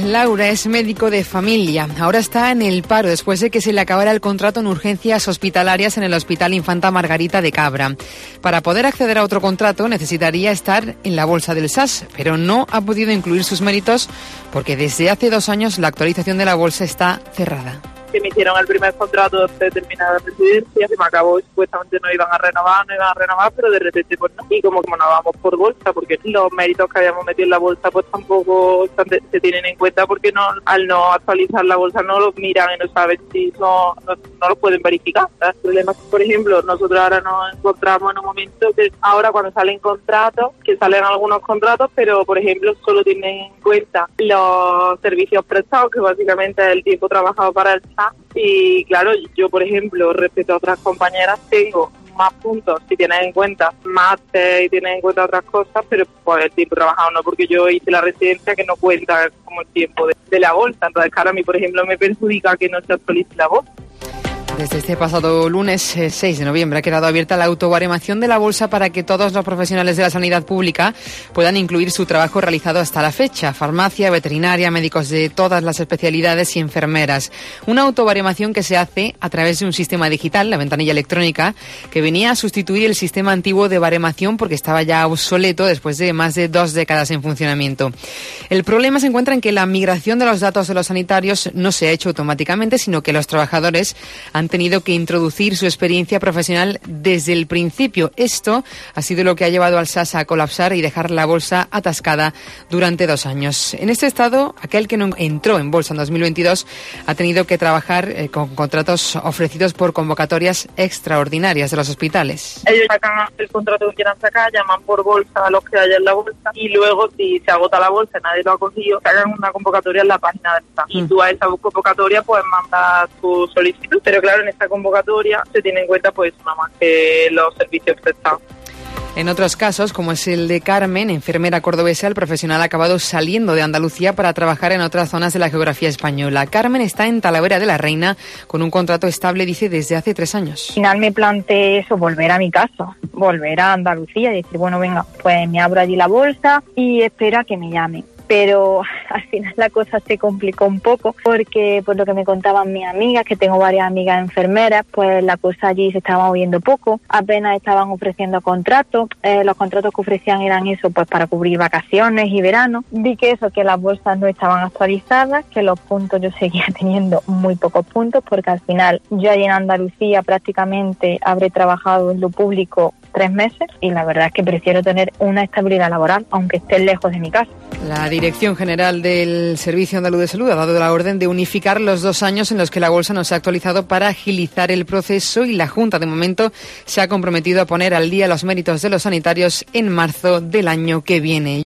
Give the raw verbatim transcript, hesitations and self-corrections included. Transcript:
Laura es médico de familia. Ahora está en el paro después de que se le acabara el contrato en urgencias hospitalarias en el Hospital Infanta Margarita de Cabra. Para poder acceder a otro contrato necesitaría estar en la bolsa del S A S, pero no ha podido incluir sus méritos porque desde hace dos años la actualización de la bolsa está cerrada. Que me hicieron el primer contrato de determinada residencia, se me acabó y supuestamente no iban a renovar, no iban a renovar, pero de repente pues no. Y como, como no vamos por bolsa, porque los méritos que habíamos metido en la bolsa pues tampoco se tienen en cuenta, porque no al no actualizar la bolsa no los miran y no saben si no, no, no lo pueden verificar. El problema es que, por ejemplo, nosotros ahora nos encontramos en un momento que ahora cuando salen contratos, que salen algunos contratos, pero por ejemplo solo tienen en cuenta los servicios prestados, que básicamente es el tiempo trabajado para el y claro, yo por ejemplo, respecto a otras compañeras, tengo más puntos si tienes en cuenta máster y tienes en cuenta otras cosas, pero por el tiempo trabajado no, porque yo hice la residencia que no cuenta como el tiempo de, de la bolsa. Entonces, claro, a mí por ejemplo me perjudica que no se actualice la bolsa. Desde este pasado lunes seis de noviembre ha quedado abierta la autobaremación de la bolsa para que todos los profesionales de la sanidad pública puedan incluir su trabajo realizado hasta la fecha: farmacia, veterinaria, médicos de todas las especialidades y enfermeras. Una autobaremación que se hace a través de un sistema digital, la ventanilla electrónica, que venía a sustituir el sistema antiguo de baremación porque estaba ya obsoleto después de más de dos décadas en funcionamiento. El problema se encuentra en que la migración de los datos de los sanitarios no se ha hecho automáticamente, sino que los trabajadores han tenido que introducir su experiencia profesional desde el principio. Esto ha sido lo que ha llevado al S A S a colapsar y dejar la bolsa atascada durante dos años. En este estado, aquel que no entró en bolsa en dos mil veintidós ha tenido que trabajar eh, con contratos ofrecidos por convocatorias extraordinarias de los hospitales. Ellos sacan el contrato que quieran sacar, llaman por bolsa a los que hay en la bolsa y luego, si se agota la bolsa y nadie lo ha cogido, sacan una convocatoria en la página del S A S. Y tú a esa convocatoria pues mandas tu solicitud, pero claro, en esta convocatoria se tiene en cuenta pues nada más que los servicios prestados. En otros casos, como es el de Carmen, enfermera cordobesa, el profesional ha acabado saliendo de Andalucía para trabajar en otras zonas de la geografía española. Carmen está en Talavera de la Reina con un contrato estable, dice, desde hace tres años. Al final me planteé eso, volver a mi casa, volver a Andalucía y decir, bueno, venga, pues me abro allí la bolsa y espero a que me llamen. Pero al final la cosa se complicó un poco porque, por lo que me contaban mis amigas, que tengo varias amigas enfermeras, pues la cosa allí se estaba moviendo poco, apenas estaban ofreciendo contratos, eh, los contratos que ofrecían eran eso, pues para cubrir vacaciones y verano. Vi que eso, que las bolsas no estaban actualizadas, que los puntos yo seguía teniendo muy pocos puntos, porque al final yo allí en Andalucía prácticamente habré trabajado en lo público tres meses y la verdad es que prefiero tener una estabilidad laboral, aunque esté lejos de mi casa. La Dirección General del Servicio Andaluz de Salud ha dado la orden de unificar los dos años en los que la bolsa no se ha actualizado para agilizar el proceso, y la Junta de momento se ha comprometido a poner al día los méritos de los sanitarios en marzo del año que viene.